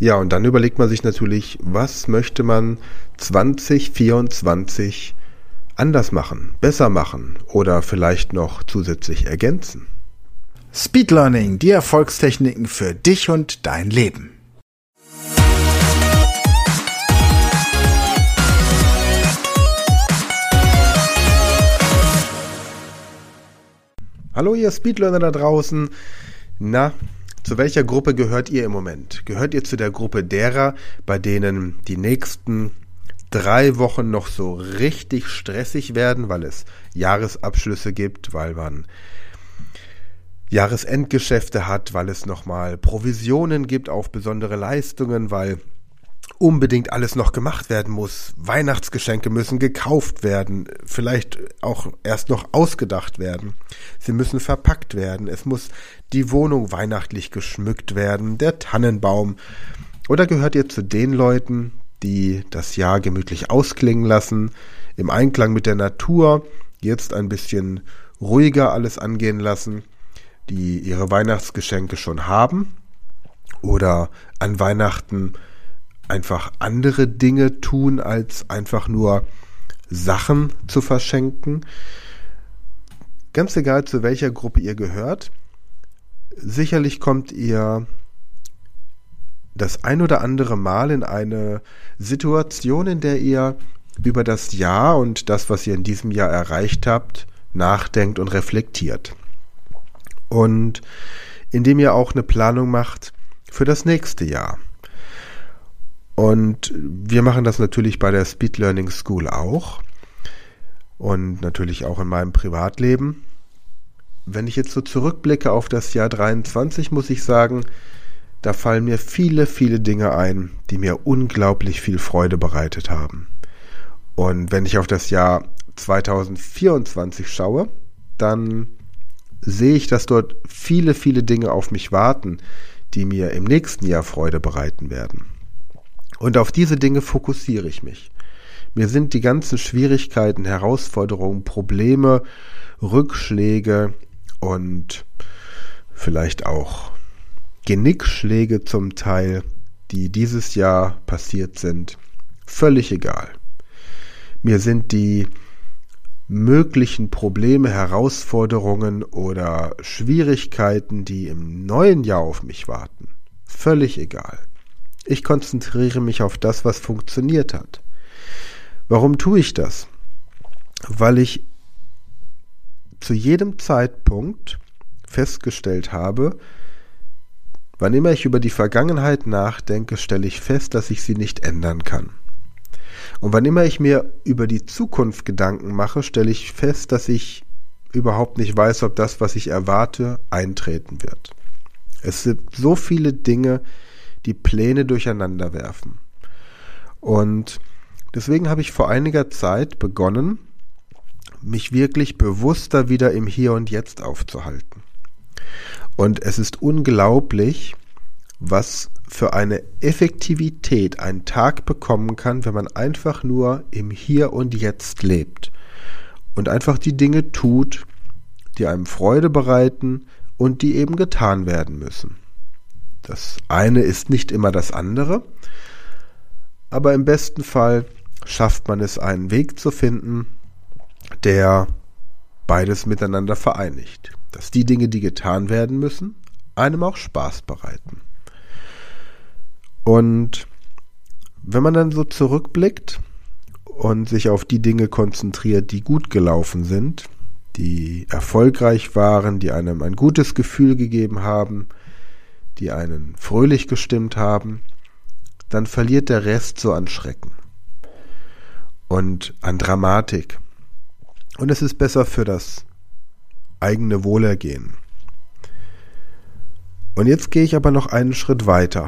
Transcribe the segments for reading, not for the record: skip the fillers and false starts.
Ja, und dann überlegt man sich natürlich, was möchte man 2024 anders machen, besser machen oder vielleicht noch zusätzlich ergänzen. Speed Learning, die Erfolgstechniken für dich und dein Leben. Hallo ihr Speedlearner da draußen. Na, zu welcher Gruppe gehört ihr im Moment? Gehört ihr zu der Gruppe derer, bei denen die nächsten 3 Wochen noch so richtig stressig werden, weil es Jahresabschlüsse gibt, weil man Jahresendgeschäfte hat, weil es nochmal Provisionen gibt auf besondere Leistungen, weil unbedingt alles noch gemacht werden muss. Weihnachtsgeschenke müssen gekauft werden, vielleicht auch erst noch ausgedacht werden. Sie müssen verpackt werden. Es muss die Wohnung weihnachtlich geschmückt werden, der Tannenbaum. Oder gehört ihr zu den Leuten, die das Jahr gemütlich ausklingen lassen, im Einklang mit der Natur, jetzt ein bisschen ruhiger alles angehen lassen, die ihre Weihnachtsgeschenke schon haben oder an Weihnachten einfach andere Dinge tun, als einfach nur Sachen zu verschenken. Ganz egal, zu welcher Gruppe ihr gehört, sicherlich kommt ihr das ein oder andere Mal in eine Situation, in der ihr über das Jahr und das, was ihr in diesem Jahr erreicht habt, nachdenkt und reflektiert. Und indem ihr auch eine Planung macht für das nächste Jahr. Und wir machen das natürlich bei der Speed Learning School auch und natürlich auch in meinem Privatleben. Wenn ich jetzt so zurückblicke auf das Jahr 23, muss ich sagen, da fallen mir viele, viele Dinge ein, die mir unglaublich viel Freude bereitet haben. Und wenn ich auf das Jahr 2024 schaue, dann sehe ich, dass dort viele, viele Dinge auf mich warten, die mir im nächsten Jahr Freude bereiten werden. Und auf diese Dinge fokussiere ich mich. Mir sind die ganzen Schwierigkeiten, Herausforderungen, Probleme, Rückschläge und vielleicht auch Genickschläge zum Teil, die dieses Jahr passiert sind, völlig egal. Mir sind die möglichen Probleme, Herausforderungen oder Schwierigkeiten, die im neuen Jahr auf mich warten, völlig egal. Ich konzentriere mich auf das, was funktioniert hat. Warum tue ich das? Weil ich zu jedem Zeitpunkt festgestellt habe, wann immer ich über die Vergangenheit nachdenke, stelle ich fest, dass ich sie nicht ändern kann. Und wann immer ich mir über die Zukunft Gedanken mache, stelle ich fest, dass ich überhaupt nicht weiß, ob das, was ich erwarte, eintreten wird. Es sind so viele Dinge, die Pläne durcheinander werfen. Und deswegen habe ich vor einiger Zeit begonnen, mich wirklich bewusster wieder im Hier und Jetzt aufzuhalten. Und es ist unglaublich, was für eine Effektivität ein Tag bekommen kann, wenn man einfach nur im Hier und Jetzt lebt und einfach die Dinge tut, die einem Freude bereiten und die eben getan werden müssen. Das eine ist nicht immer das andere, aber im besten Fall schafft man es, einen Weg zu finden, der beides miteinander vereinigt. Dass die Dinge, die getan werden müssen, einem auch Spaß bereiten. Und wenn man dann so zurückblickt und sich auf die Dinge konzentriert, die gut gelaufen sind, die erfolgreich waren, die einem ein gutes Gefühl gegeben haben, die einen fröhlich gestimmt haben, dann verliert der Rest so an Schrecken und an Dramatik. Und es ist besser für das eigene Wohlergehen. Und jetzt gehe ich aber noch einen Schritt weiter.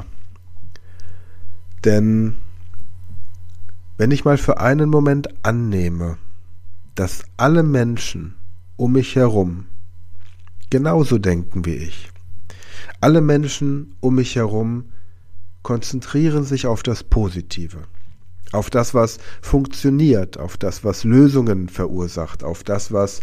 Denn wenn ich mal für einen Moment annehme, dass alle Menschen um mich herum genauso denken wie ich, alle Menschen um mich herum konzentrieren sich auf das Positive, auf das, was funktioniert, auf das, was Lösungen verursacht, auf das, was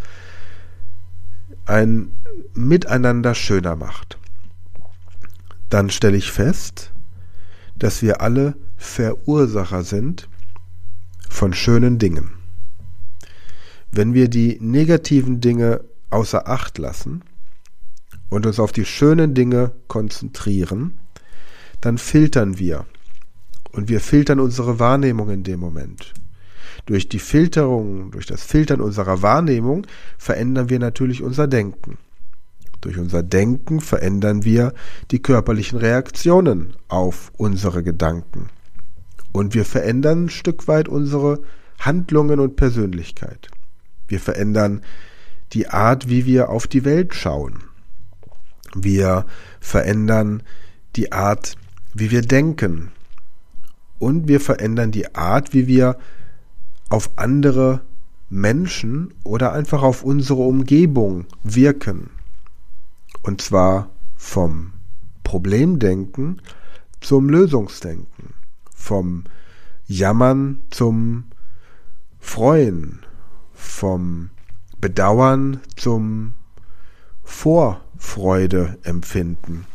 ein Miteinander schöner macht. Dann stelle ich fest, dass wir alle Verursacher sind von schönen Dingen. Wenn wir die negativen Dinge außer Acht lassen und uns auf die schönen Dinge konzentrieren, dann filtern wir. Und wir filtern unsere Wahrnehmung in dem Moment. Durch die Filterung, durch das Filtern unserer Wahrnehmung verändern wir natürlich unser Denken. Durch unser Denken verändern wir die körperlichen Reaktionen auf unsere Gedanken. Und wir verändern ein Stück weit unsere Handlungen und Persönlichkeit. Wir verändern die Art, wie wir auf die Welt schauen. Wir verändern die Art, wie wir denken. Und wir verändern die Art, wie wir auf andere Menschen oder einfach auf unsere Umgebung wirken. Und zwar vom Problemdenken zum Lösungsdenken. Vom Jammern zum Freuen. Vom Bedauern zum Vorfreude empfinden.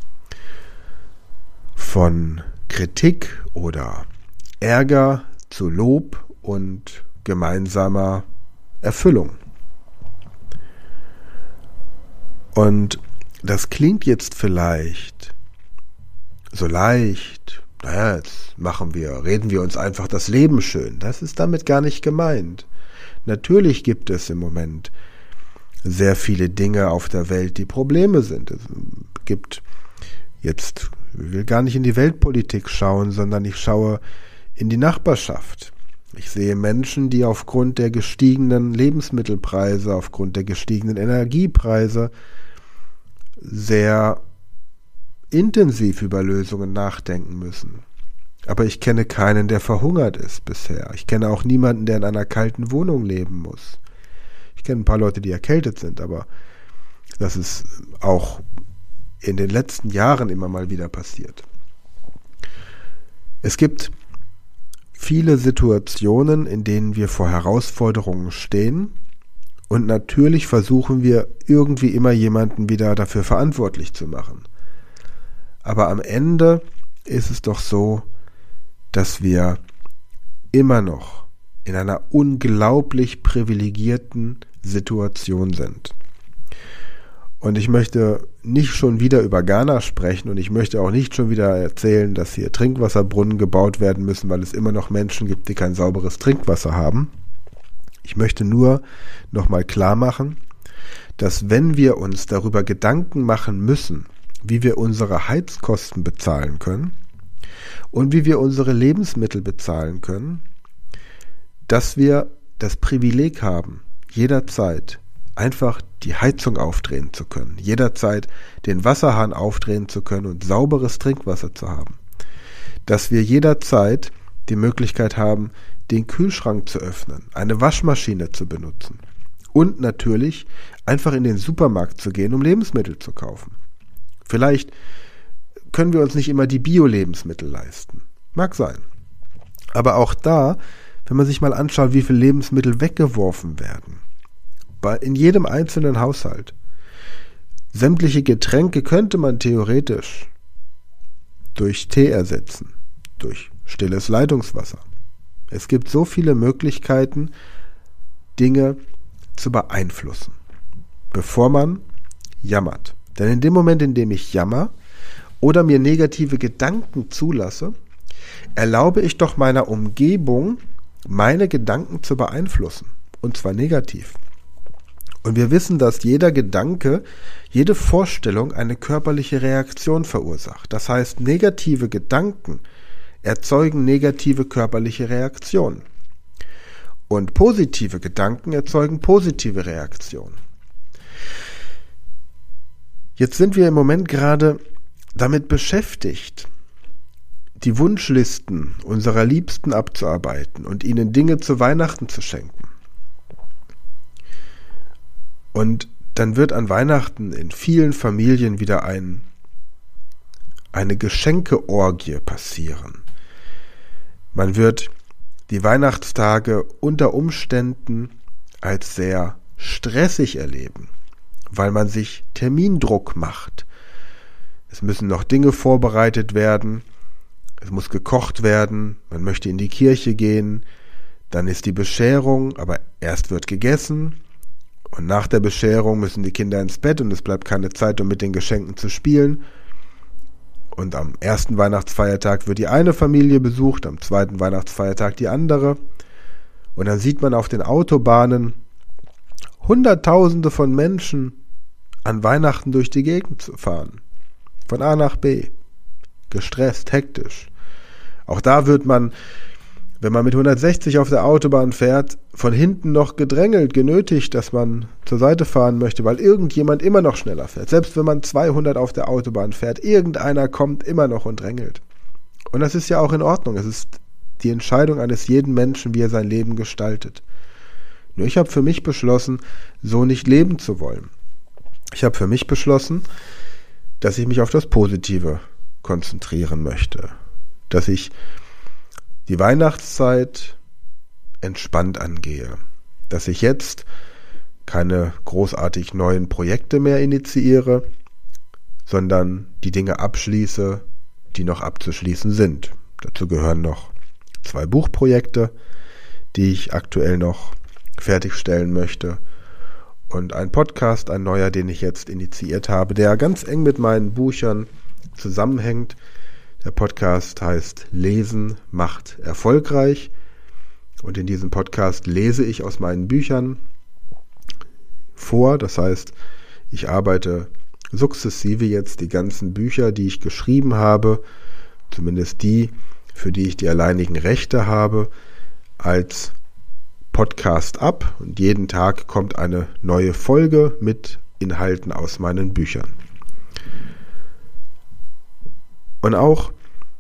Von Kritik oder Ärger zu Lob und gemeinsamer Erfüllung. Und das klingt jetzt vielleicht so leicht, naja, jetzt reden wir uns einfach das Leben schön. Das ist damit gar nicht gemeint. Natürlich gibt es im Moment sehr viele Dinge auf der Welt, die Probleme sind. Es gibt jetzt, ich will gar nicht in die Weltpolitik schauen, sondern ich schaue in die Nachbarschaft. Ich sehe Menschen, die aufgrund der gestiegenen Lebensmittelpreise, aufgrund der gestiegenen Energiepreise sehr intensiv über Lösungen nachdenken müssen. Aber ich kenne keinen, der verhungert ist bisher. Ich kenne auch niemanden, der in einer kalten Wohnung leben muss. Ich kenne ein paar Leute, die erkältet sind, aber das ist auch in den letzten Jahren immer mal wieder passiert. Es gibt viele Situationen, in denen wir vor Herausforderungen stehen und natürlich versuchen wir irgendwie immer jemanden wieder dafür verantwortlich zu machen. Aber am Ende ist es doch so, dass wir immer noch in einer unglaublich privilegierten Situation sind. Und ich möchte nicht schon wieder über Ghana sprechen und ich möchte auch nicht schon wieder erzählen, dass hier Trinkwasserbrunnen gebaut werden müssen, weil es immer noch Menschen gibt, die kein sauberes Trinkwasser haben. Ich möchte nur nochmal klar machen, dass wenn wir uns darüber Gedanken machen müssen, wie wir unsere Heizkosten bezahlen können und wie wir unsere Lebensmittel bezahlen können, dass wir das Privileg haben, jederzeit einfach die Heizung aufdrehen zu können, jederzeit den Wasserhahn aufdrehen zu können und sauberes Trinkwasser zu haben. Dass wir jederzeit die Möglichkeit haben, den Kühlschrank zu öffnen, eine Waschmaschine zu benutzen und natürlich einfach in den Supermarkt zu gehen, um Lebensmittel zu kaufen. Vielleicht können wir uns nicht immer die Bio-Lebensmittel leisten. Mag sein. Aber auch da, wenn man sich mal anschaut, wie viele Lebensmittel weggeworfen werden, in jedem einzelnen Haushalt. Sämtliche Getränke könnte man theoretisch durch Tee ersetzen, durch stilles Leitungswasser. Es gibt so viele Möglichkeiten, Dinge zu beeinflussen, bevor man jammert. Denn in dem Moment, in dem ich jammer oder mir negative Gedanken zulasse, erlaube ich doch meiner Umgebung, meine Gedanken zu beeinflussen. Und zwar negativ. Und wir wissen, dass jeder Gedanke, jede Vorstellung eine körperliche Reaktion verursacht. Das heißt, negative Gedanken erzeugen negative körperliche Reaktionen. Und positive Gedanken erzeugen positive Reaktionen. Jetzt sind wir im Moment gerade damit beschäftigt, die Wunschlisten unserer Liebsten abzuarbeiten und ihnen Dinge zu Weihnachten zu schenken. Und dann wird an Weihnachten in vielen Familien wieder eine Geschenkeorgie passieren. Man wird die Weihnachtstage unter Umständen als sehr stressig erleben, weil man sich Termindruck macht. Es müssen noch Dinge vorbereitet werden Es muss gekocht werden, man möchte in die Kirche gehen, dann ist die Bescherung, aber erst wird gegessen und nach der Bescherung müssen die Kinder ins Bett und es bleibt keine Zeit, um mit den Geschenken zu spielen. Und am ersten Weihnachtsfeiertag wird die eine Familie besucht, am zweiten Weihnachtsfeiertag die andere. Und dann sieht man auf den Autobahnen Hunderttausende von Menschen an Weihnachten durch die Gegend zu fahren. Von A nach B. Gestresst, hektisch. Auch da wird man, wenn man mit 160 auf der Autobahn fährt, von hinten noch gedrängelt, genötigt, dass man zur Seite fahren möchte, weil irgendjemand immer noch schneller fährt. Selbst wenn man 200 auf der Autobahn fährt, irgendeiner kommt immer noch und drängelt. Und das ist ja auch in Ordnung. Es ist die Entscheidung eines jeden Menschen, wie er sein Leben gestaltet. Nur ich habe für mich beschlossen, so nicht leben zu wollen. Ich habe für mich beschlossen, dass ich mich auf das Positive konzentrieren möchte. Dass ich die Weihnachtszeit entspannt angehe. Dass ich jetzt keine großartig neuen Projekte mehr initiiere, sondern die Dinge abschließe, die noch abzuschließen sind. Dazu gehören noch 2 Buchprojekte, die ich aktuell noch fertigstellen möchte. Und ein Podcast, ein neuer, den ich jetzt initiiert habe, der ganz eng mit meinen Büchern zusammenhängt. Der Podcast heißt Lesen macht erfolgreich. Und in diesem Podcast lese ich aus meinen Büchern vor. Das heißt, ich arbeite sukzessive jetzt die ganzen Bücher, die ich geschrieben habe, zumindest die, für die ich die alleinigen Rechte habe, als Podcast ab. Und jeden Tag kommt eine neue Folge mit Inhalten aus meinen Büchern. Und auch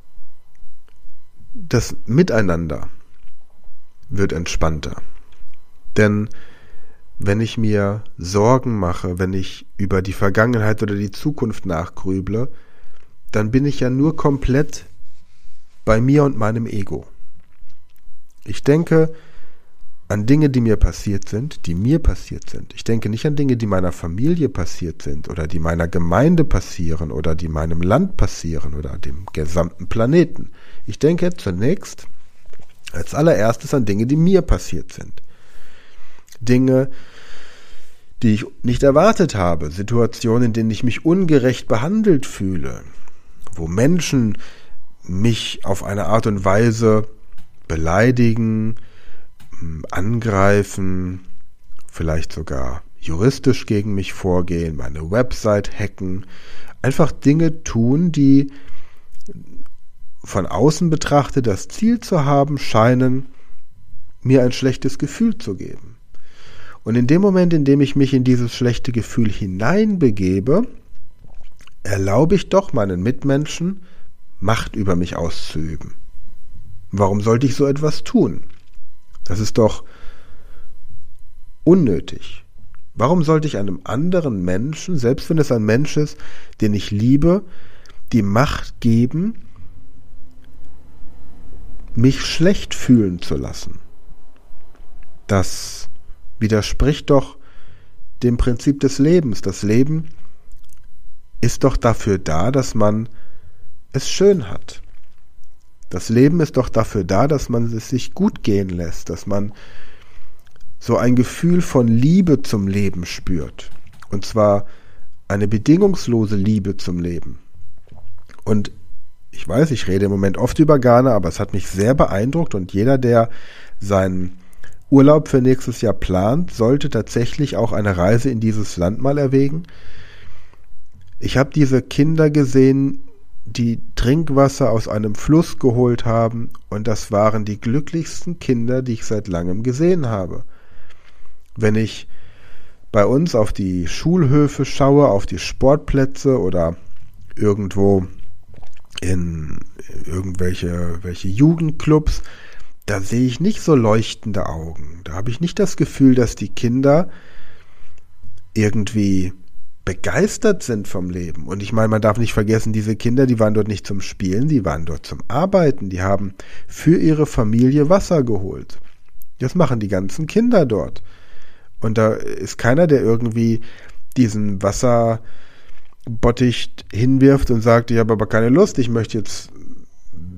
das Miteinander wird entspannter. Denn wenn ich mir Sorgen mache, wenn ich über die Vergangenheit oder die Zukunft nachgrüble, dann bin ich ja nur komplett bei mir und meinem Ego. Ich denke an Dinge, die mir passiert sind, die mir passiert sind. Ich denke nicht an Dinge, die meiner Familie passiert sind oder die meiner Gemeinde passieren oder die meinem Land passieren oder dem gesamten Planeten. Ich denke zunächst als allererstes an Dinge, die mir passiert sind. Dinge, die ich nicht erwartet habe, Situationen, in denen ich mich ungerecht behandelt fühle, wo Menschen mich auf eine Art und Weise beleidigen, angreifen, vielleicht sogar juristisch gegen mich vorgehen, meine Website hacken, einfach Dinge tun, die von außen betrachtet das Ziel zu haben scheinen, mir ein schlechtes Gefühl zu geben. Und in dem Moment, in dem ich mich in dieses schlechte Gefühl hineinbegebe, erlaube ich doch meinen Mitmenschen, Macht über mich auszuüben. Warum sollte ich so etwas tun? Das ist doch unnötig. Warum sollte ich einem anderen Menschen, selbst wenn es ein Mensch ist, den ich liebe, die Macht geben, mich schlecht fühlen zu lassen? Das widerspricht doch dem Prinzip des Lebens. Das Leben ist doch dafür da, dass man es schön hat. Das Leben ist doch dafür da, dass man es sich gut gehen lässt, dass man so ein Gefühl von Liebe zum Leben spürt. Und zwar eine bedingungslose Liebe zum Leben. Und ich weiß, ich rede im Moment oft über Ghana, aber es hat mich sehr beeindruckt und jeder, der seinen Urlaub für nächstes Jahr plant, sollte tatsächlich auch eine Reise in dieses Land mal erwägen. Ich habe diese Kinder gesehen, die Trinkwasser aus einem Fluss geholt haben, und das waren die glücklichsten Kinder, die ich seit langem gesehen habe. Wenn ich bei uns auf die Schulhöfe schaue, auf die Sportplätze oder irgendwo in welche Jugendclubs, da sehe ich nicht so leuchtende Augen. Da habe ich nicht das Gefühl, dass die Kinder irgendwie begeistert sind vom Leben. Und ich meine, man darf nicht vergessen, diese Kinder, die waren dort nicht zum Spielen, die waren dort zum Arbeiten. Die haben für ihre Familie Wasser geholt. Das machen die ganzen Kinder dort. Und da ist keiner, der irgendwie diesen Wasserbottich hinwirft und sagt, ich habe aber keine Lust, ich möchte jetzt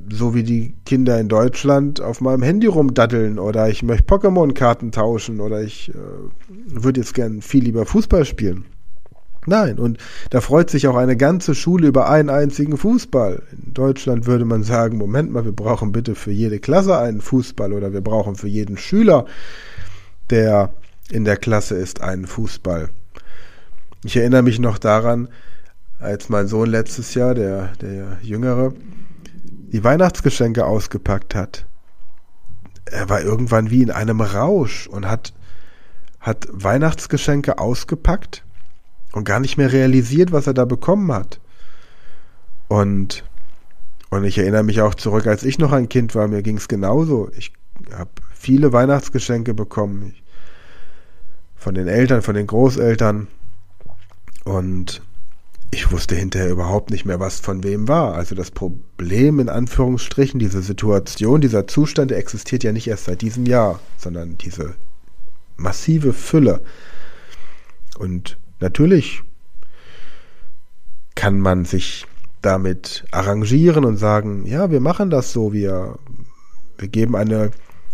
so wie die Kinder in Deutschland auf meinem Handy rumdaddeln oder ich möchte Pokémon-Karten tauschen oder ich würde jetzt gern viel lieber Fußball spielen. Nein, und da freut sich auch eine ganze Schule über einen einzigen Fußball. In Deutschland würde man sagen, Moment mal, wir brauchen bitte für jede Klasse einen Fußball oder wir brauchen für jeden Schüler, der in der Klasse ist, einen Fußball. Ich erinnere mich noch daran, als mein Sohn letztes Jahr, der Jüngere, die Weihnachtsgeschenke ausgepackt hat. Er war irgendwann wie in einem Rausch und hat Weihnachtsgeschenke ausgepackt und gar nicht mehr realisiert, was er da bekommen hat. Und ich erinnere mich auch zurück, als ich noch ein Kind war, mir ging es genauso. Ich habe viele Weihnachtsgeschenke bekommen. Von den Eltern, von den Großeltern. Und ich wusste hinterher überhaupt nicht mehr, was von wem war. Also das Problem in Anführungsstrichen, diese Situation, dieser Zustand, der existiert ja nicht erst seit diesem Jahr, sondern diese massive Fülle. Und natürlich kann man sich damit arrangieren und sagen, ja, wir machen das so, wir geben eine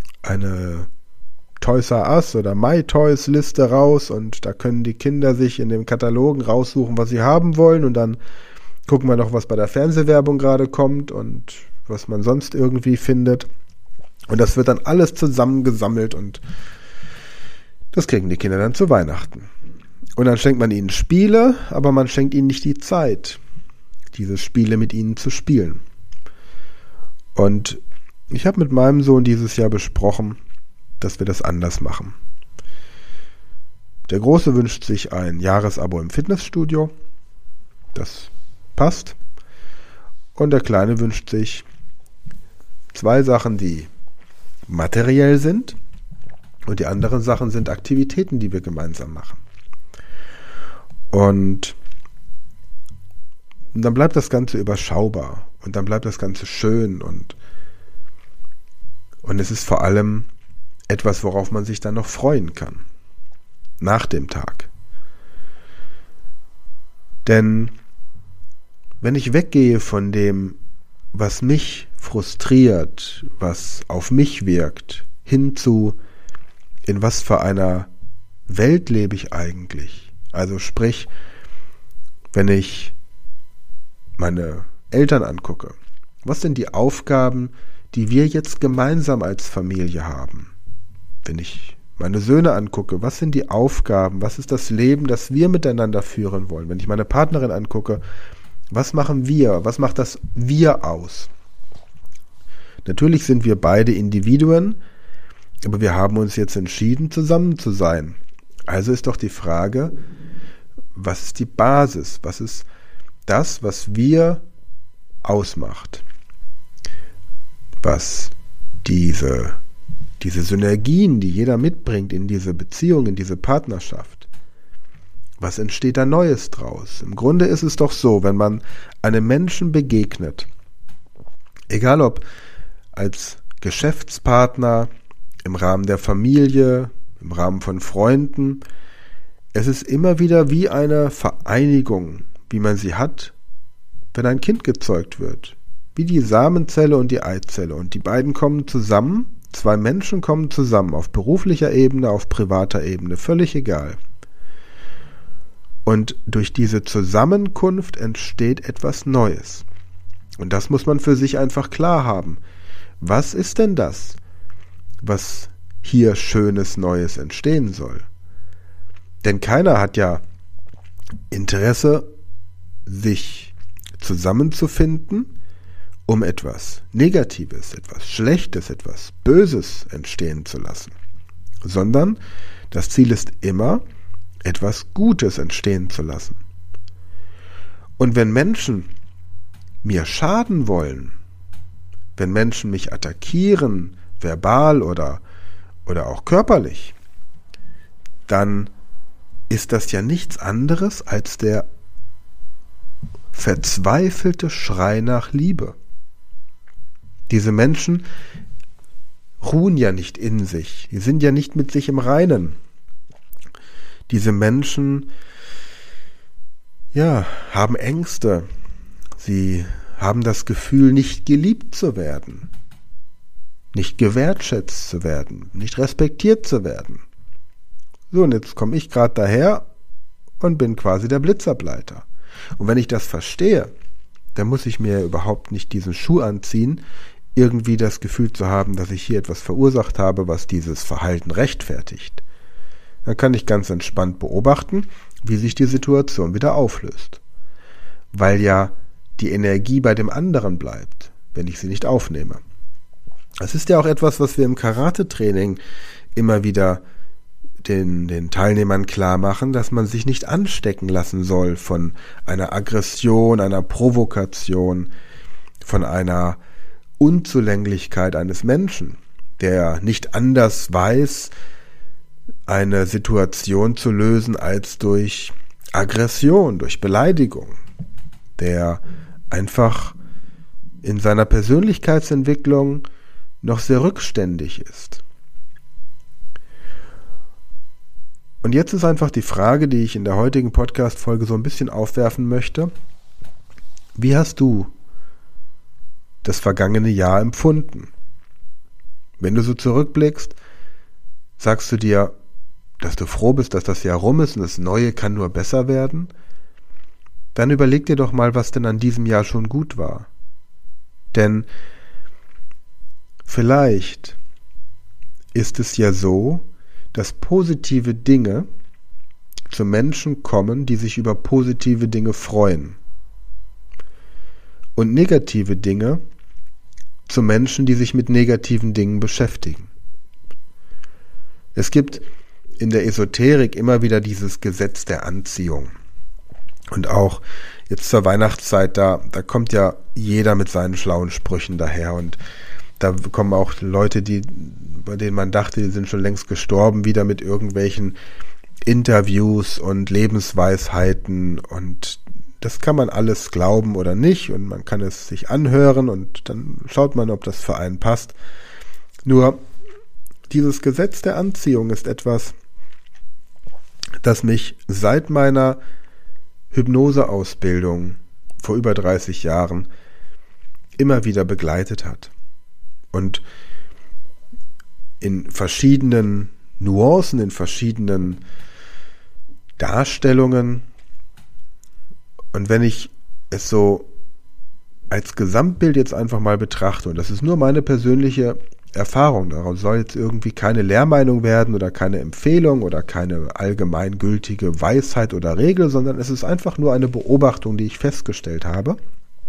Toys R Us oder My Toys Liste raus und da können die Kinder sich in dem Katalogen raussuchen, was sie haben wollen und dann gucken wir noch, was bei der Fernsehwerbung gerade kommt und was man sonst irgendwie findet und das wird dann alles zusammengesammelt und das kriegen die Kinder dann zu Weihnachten. Und dann schenkt man ihnen Spiele, aber man schenkt ihnen nicht die Zeit, diese Spiele mit ihnen zu spielen. Und ich habe mit meinem Sohn dieses Jahr besprochen, dass wir das anders machen. Der Große wünscht sich ein Jahresabo im Fitnessstudio. Das passt. Und der Kleine wünscht sich 2 Sachen, die materiell sind. Und die anderen Sachen sind Aktivitäten, die wir gemeinsam machen. Und dann bleibt das Ganze überschaubar. Und dann bleibt das Ganze schön. Und es ist vor allem etwas, worauf man sich dann noch freuen kann. Nach dem Tag. Denn wenn ich weggehe von dem, was mich frustriert, was auf mich wirkt, hin zu, in was für einer Welt lebe ich eigentlich? Also sprich, wenn ich meine Eltern angucke, was sind die Aufgaben, die wir jetzt gemeinsam als Familie haben? Wenn ich meine Söhne angucke, was sind die Aufgaben, was ist das Leben, das wir miteinander führen wollen? Wenn ich meine Partnerin angucke, was machen wir, was macht das Wir aus? Natürlich sind wir beide Individuen, aber wir haben uns jetzt entschieden, zusammen zu sein. Also ist doch die Frage, was ist die Basis? Was ist das, was wir ausmacht? Was diese Synergien, die jeder mitbringt in diese Beziehung, in diese Partnerschaft, was entsteht da Neues draus? Im Grunde ist es doch so, wenn man einem Menschen begegnet, egal ob als Geschäftspartner, im Rahmen der Familie, im Rahmen von Freunden, es ist immer wieder wie eine Vereinigung, wie man sie hat, wenn ein Kind gezeugt wird. Wie die Samenzelle und die Eizelle. Und die beiden kommen zusammen, 2 Menschen kommen zusammen, auf beruflicher Ebene, auf privater Ebene, völlig egal. Und durch diese Zusammenkunft entsteht etwas Neues. Und das muss man für sich einfach klar haben. Was ist denn das, was hier Schönes Neues entstehen soll? Denn keiner hat ja Interesse, sich zusammenzufinden, um etwas Negatives, etwas Schlechtes, etwas Böses entstehen zu lassen. Sondern das Ziel ist immer, etwas Gutes entstehen zu lassen. Und wenn Menschen mir schaden wollen, wenn Menschen mich attackieren, verbal oder auch körperlich, dann ist das ja nichts anderes als der verzweifelte Schrei nach Liebe. Diese Menschen ruhen ja nicht in sich, die sind ja nicht mit sich im Reinen. Diese Menschen, ja, haben Ängste, sie haben das Gefühl, nicht geliebt zu werden, nicht gewertschätzt zu werden, nicht respektiert zu werden. So, und jetzt komme ich gerade daher und bin quasi der Blitzableiter. Und wenn ich das verstehe, dann muss ich mir überhaupt nicht diesen Schuh anziehen, irgendwie das Gefühl zu haben, dass ich hier etwas verursacht habe, was dieses Verhalten rechtfertigt. Dann kann ich ganz entspannt beobachten, wie sich die Situation wieder auflöst. Weil ja die Energie bei dem anderen bleibt, wenn ich sie nicht aufnehme. Das ist ja auch etwas, was wir im Karate-Training immer wieder den Teilnehmern klar machen, dass man sich nicht anstecken lassen soll von einer Aggression, einer Provokation, von einer Unzulänglichkeit eines Menschen, der nicht anders weiß, eine Situation zu lösen als durch Aggression, durch Beleidigung, der einfach in seiner Persönlichkeitsentwicklung noch sehr rückständig ist. Und jetzt ist einfach die Frage, die ich in der heutigen Podcast-Folge so ein bisschen aufwerfen möchte. Wie hast du das vergangene Jahr empfunden? Wenn du so zurückblickst, sagst du dir, dass du froh bist, dass das Jahr rum ist und das Neue kann nur besser werden? Dann überleg dir doch mal, was denn an diesem Jahr schon gut war. Denn vielleicht ist es ja so, dass positive Dinge zu Menschen kommen, die sich über positive Dinge freuen. Und negative Dinge zu Menschen, die sich mit negativen Dingen beschäftigen. Es gibt in der Esoterik immer wieder dieses Gesetz der Anziehung. Und auch jetzt zur Weihnachtszeit, da kommt ja jeder mit seinen schlauen Sprüchen daher. Und da kommen auch Leute, bei denen man dachte, die sind schon längst gestorben, wieder mit irgendwelchen Interviews und Lebensweisheiten. Und das kann man alles glauben oder nicht. Und man kann es sich anhören und dann schaut man, ob das für einen passt. Nur dieses Gesetz der Anziehung ist etwas, das mich seit meiner Hypnoseausbildung vor über 30 Jahren immer wieder begleitet hat. Und in verschiedenen Nuancen, in verschiedenen Darstellungen. Und wenn ich es so als Gesamtbild jetzt einfach mal betrachte, und das ist nur meine persönliche Erfahrung, daraus soll jetzt irgendwie keine Lehrmeinung werden oder keine Empfehlung oder keine allgemeingültige Weisheit oder Regel, sondern es ist einfach nur eine Beobachtung, die ich festgestellt habe,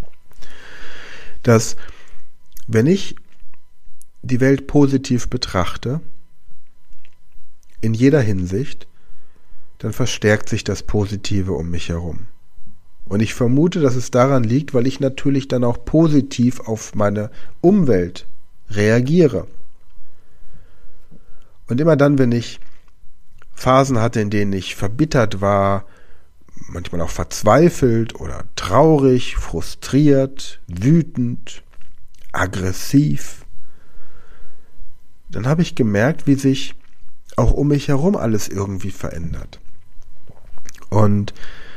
dass wenn ich die Welt positiv betrachte, in jeder Hinsicht, dann verstärkt sich das Positive um mich herum. Und ich vermute, dass es daran liegt, weil ich natürlich dann auch positiv auf meine Umwelt reagiere. Und immer dann, wenn ich Phasen hatte, in denen ich verbittert war, manchmal auch verzweifelt oder traurig, frustriert, wütend, aggressiv, dann habe ich gemerkt, wie sich auch um mich herum alles irgendwie verändert. Und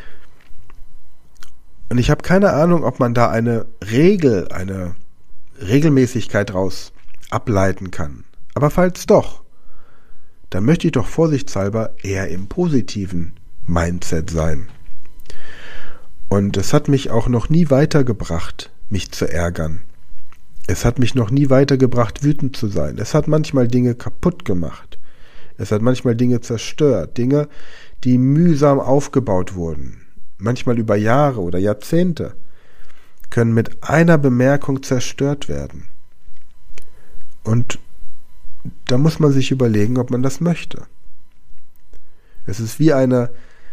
ich habe keine Ahnung, ob man da eine Regel, eine Regelmäßigkeit daraus ableiten kann. Aber falls doch, dann möchte ich doch vorsichtshalber eher im positiven Mindset sein. Und es hat mich auch noch nie weitergebracht, mich zu ärgern. Es hat mich noch nie weitergebracht, wütend zu sein. Es hat manchmal Dinge kaputt gemacht. Es hat manchmal Dinge zerstört. Dinge, die mühsam aufgebaut wurden. Manchmal über Jahre oder Jahrzehnte, können mit einer Bemerkung zerstört werden. Und da muss man sich überlegen, ob man das möchte. Es ist wie ein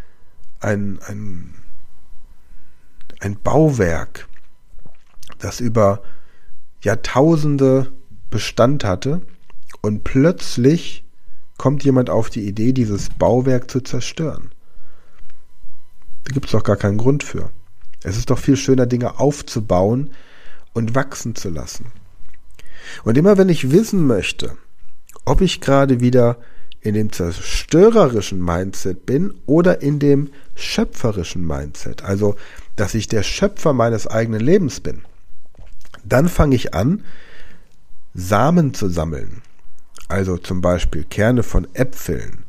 Bauwerk, das über Jahrtausende Bestand hatte und plötzlich kommt jemand auf die Idee, dieses Bauwerk zu zerstören. Da gibt es doch gar keinen Grund für. Es ist doch viel schöner, Dinge aufzubauen und wachsen zu lassen. Und immer wenn ich wissen möchte, ob ich gerade wieder in dem zerstörerischen Mindset bin oder in dem schöpferischen Mindset, also dass ich der Schöpfer meines eigenen Lebens bin, dann fange ich an, Samen zu sammeln. Also zum Beispiel Kerne von Äpfeln,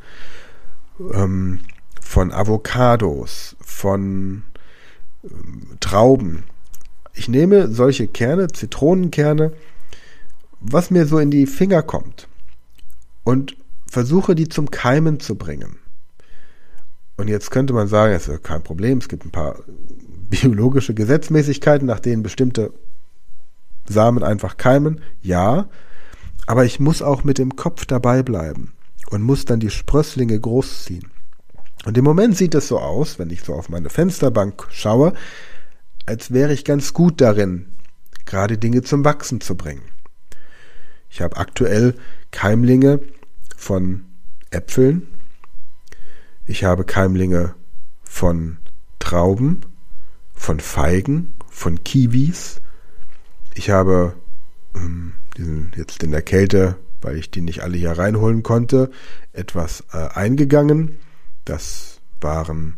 von Avocados, von Trauben. Ich nehme solche Kerne, Zitronenkerne, was mir so in die Finger kommt und versuche, die zum Keimen zu bringen. Und jetzt könnte man sagen, das ist ja kein Problem, es gibt ein paar biologische Gesetzmäßigkeiten, nach denen bestimmte Samen einfach keimen. Ja, aber ich muss auch mit dem Kopf dabei bleiben und muss dann die Sprösslinge großziehen. Und im Moment sieht es so aus, wenn ich so auf meine Fensterbank schaue, als wäre ich ganz gut darin, gerade Dinge zum Wachsen zu bringen. Ich habe aktuell Keimlinge von Äpfeln. Ich habe Keimlinge von Trauben, von Feigen, von Kiwis. Ich habe jetzt in der Kälte, weil ich die nicht alle hier reinholen konnte, etwas eingegangen. Das waren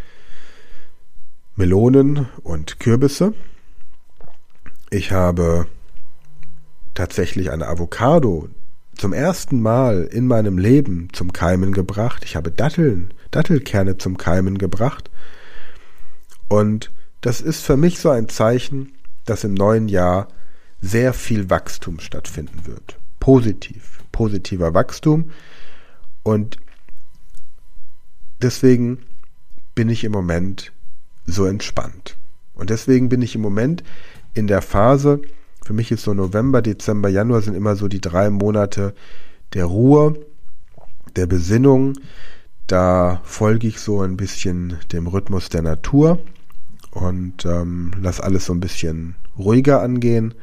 Melonen und Kürbisse. Ich habe tatsächlich eine Avocado zum ersten Mal in meinem Leben zum Keimen gebracht. Ich habe Dattelkerne zum Keimen gebracht. Und das ist für mich so ein Zeichen, dass im neuen Jahr sehr viel Wachstum stattfinden wird. Positiver Wachstum. Und deswegen bin ich im Moment so entspannt. Und deswegen bin ich im Moment in der Phase, für mich ist so November, Dezember, Januar sind immer so die 3 Monate der Ruhe, der Besinnung. Da folge ich so ein bisschen dem Rhythmus der Natur und lasse alles so ein bisschen ruhiger angehen.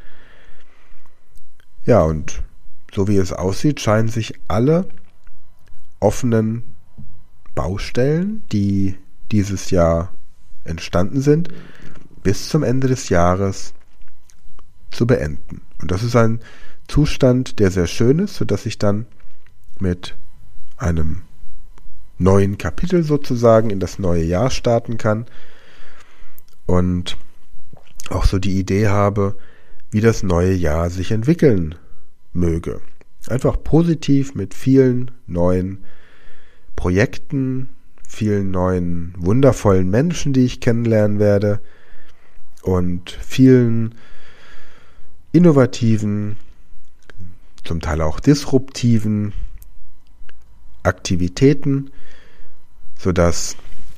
Ja, und so wie es aussieht, scheinen sich alle offenen Baustellen, die dieses Jahr entstanden sind, bis zum Ende des Jahres zu beenden. Und das ist ein Zustand, der sehr schön ist, sodass ich dann mit einem neuen Kapitel sozusagen in das neue Jahr starten kann und auch so die Idee habe, wie das neue Jahr sich entwickeln möge. Einfach positiv mit vielen neuen Projekten, vielen neuen wundervollen Menschen, die ich kennenlernen werde und vielen innovativen, zum Teil auch disruptiven Aktivitäten, sodass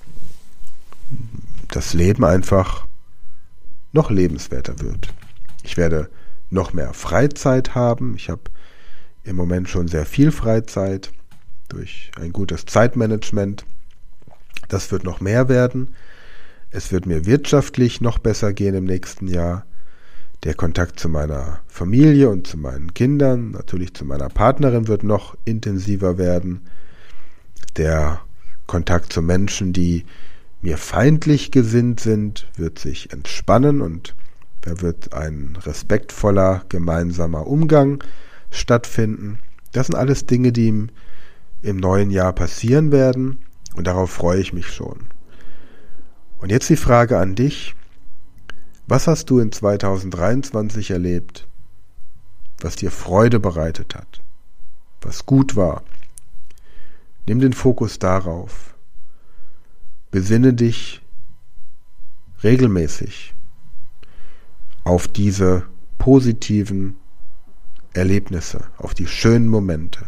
das Leben einfach noch lebenswerter wird. Ich werde noch mehr Freizeit haben. Ich habe im Moment schon sehr viel Freizeit durch ein gutes Zeitmanagement. Das wird noch mehr werden. Es wird mir wirtschaftlich noch besser gehen im nächsten Jahr. Der Kontakt zu meiner Familie und zu meinen Kindern, natürlich zu meiner Partnerin, wird noch intensiver werden. Der Kontakt zu Menschen, die mir feindlich gesinnt sind, wird sich entspannen und da wird ein respektvoller gemeinsamer Umgang stattfinden. Das sind alles Dinge, die im neuen Jahr passieren werden und darauf freue ich mich schon. Und jetzt die Frage an dich: Was hast du in 2023 erlebt, was dir Freude bereitet hat, was gut war? Nimm den Fokus darauf. Besinne dich regelmäßig auf diese positiven Erlebnisse, auf die schönen Momente.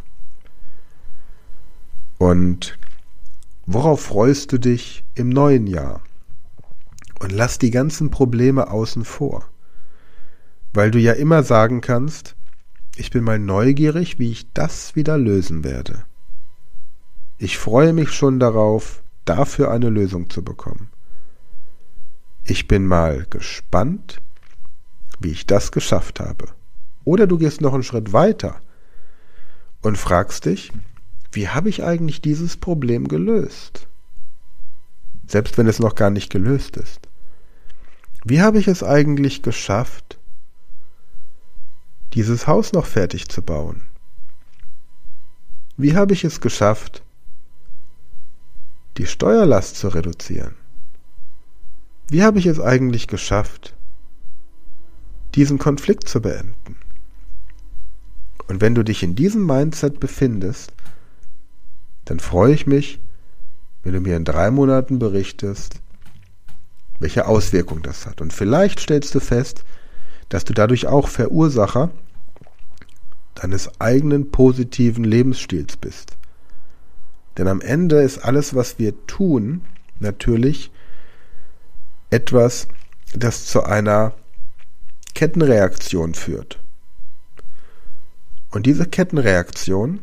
Und worauf freust du dich im neuen Jahr? Und lass die ganzen Probleme außen vor, weil du ja immer sagen kannst, ich bin mal neugierig, wie ich das wieder lösen werde. Ich freue mich schon darauf, dafür eine Lösung zu bekommen. Ich bin mal gespannt, wie ich das geschafft habe. Oder du gehst noch einen Schritt weiter und fragst dich, wie habe ich eigentlich dieses Problem gelöst? Selbst wenn es noch gar nicht gelöst ist. Wie habe ich es eigentlich geschafft, dieses Haus noch fertig zu bauen? Wie habe ich es geschafft, die Steuerlast zu reduzieren? Wie habe ich es eigentlich geschafft, diesen Konflikt zu beenden? Und wenn du dich in diesem Mindset befindest, dann freue ich mich, wenn du mir in 3 Monaten berichtest, welche Auswirkung das hat. Und vielleicht stellst du fest, dass du dadurch auch Verursacher deines eigenen positiven Lebensstils bist. Denn am Ende ist alles, was wir tun, natürlich etwas, das zu einer Kettenreaktion führt. Und diese Kettenreaktion,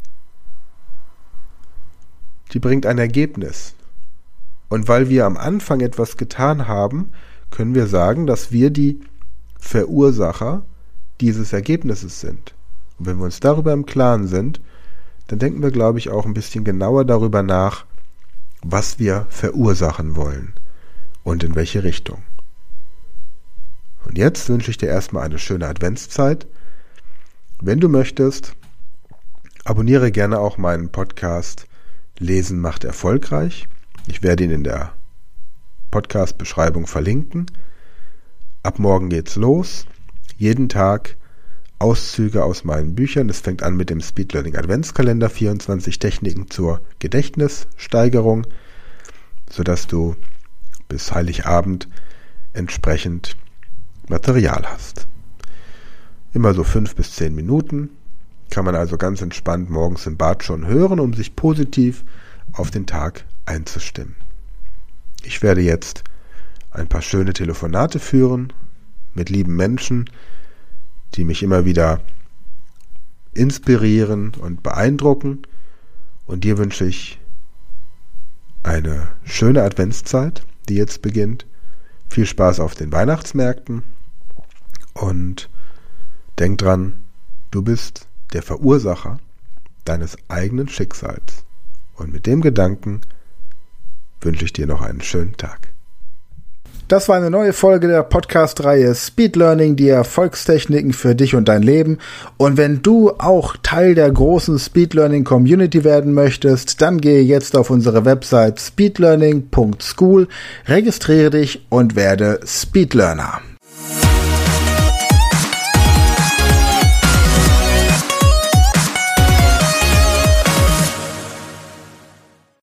die bringt ein Ergebnis. Und weil wir am Anfang etwas getan haben, können wir sagen, dass wir die Verursacher dieses Ergebnisses sind. Und wenn wir uns darüber im Klaren sind, dann denken wir, glaube ich, auch ein bisschen genauer darüber nach, was wir verursachen wollen und in welche Richtung. Und jetzt wünsche ich dir erstmal eine schöne Adventszeit. Wenn du möchtest, abonniere gerne auch meinen Podcast Lesen macht erfolgreich. Ich werde ihn in der Podcast-Beschreibung verlinken. Ab morgen geht's los. Jeden Tag Auszüge aus meinen Büchern. Es fängt an mit dem Speed Learning Adventskalender, 24 Techniken zur Gedächtnissteigerung, sodass du bis Heiligabend entsprechend Material hast. Immer so 5 bis 10 Minuten. Kann man also ganz entspannt morgens im Bad schon hören, um sich positiv auf den Tag einzustimmen. Ich werde jetzt ein paar schöne Telefonate führen mit lieben Menschen, die mich immer wieder inspirieren und beeindrucken. Und dir wünsche ich eine schöne Adventszeit, die jetzt beginnt. Viel Spaß auf den Weihnachtsmärkten und denk dran, du bist der Verursacher deines eigenen Schicksals. Und mit dem Gedanken wünsche ich dir noch einen schönen Tag. Das war eine neue Folge der Podcast-Reihe Speed Learning, die Erfolgstechniken für dich und dein Leben. Und wenn du auch Teil der großen Speed Learning Community werden möchtest, dann gehe jetzt auf unsere Website speedlearning.school, registriere dich und werde Speed Learner.